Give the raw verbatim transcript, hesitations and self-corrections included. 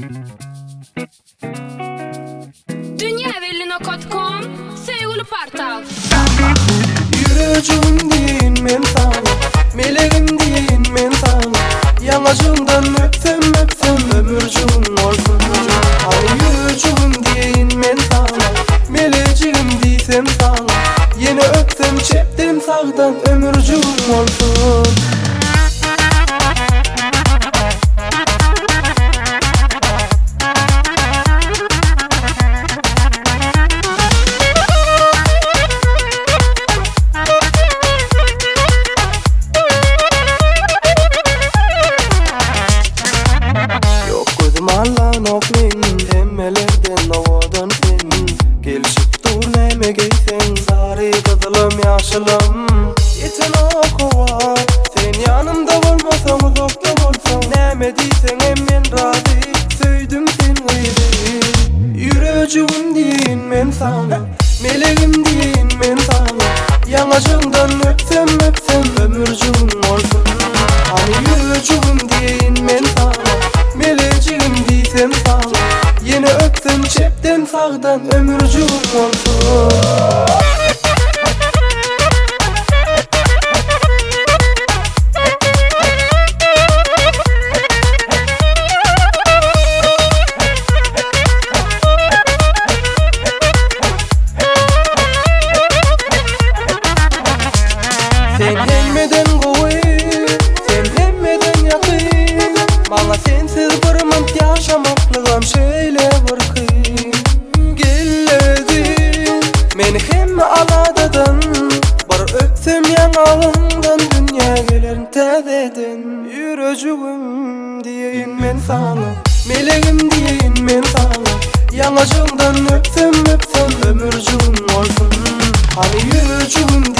Dünya evveli nokta com sevgili portal. Yüreğim deyin men sana, meleğim deyin men sana. Yanacımdan öpsem öpsem ömürcüm olsun. Hani yüreğim deyin men sana, meleğim diysem sana. Yine öpsem çeptim sağdan ömürcüm olsun. Mallan okmin emmelerden ovadan sen gelişip dur neme geysen sarı kızılım yaşılım yetin okova sen yanımda olmasan uzakta olsan neme diysen emmen razı söydüm sen gıydı yüreğim deyin men sana meleğim deyin men sana yanacımdan öpsem öpsem ömürcüm olsun hani yüreğim deyin men sana meleğim diysem sana yine öpsem çepten sağdan ömürcüm olsun. Sen hemmeden koy, sen hemmeden yakın. Bana sensiz bir mınt yaşamaklığım şöyle bir kıyım. Gelledin, meni hemme aladadın. Bir öpsem yanağından dünya gelerin tezedin. Yüreğim deyin men sana, meleğim deyin men sana. Yanacımdan öpsem öpsem ömürcüm olsun. Hani yüreğim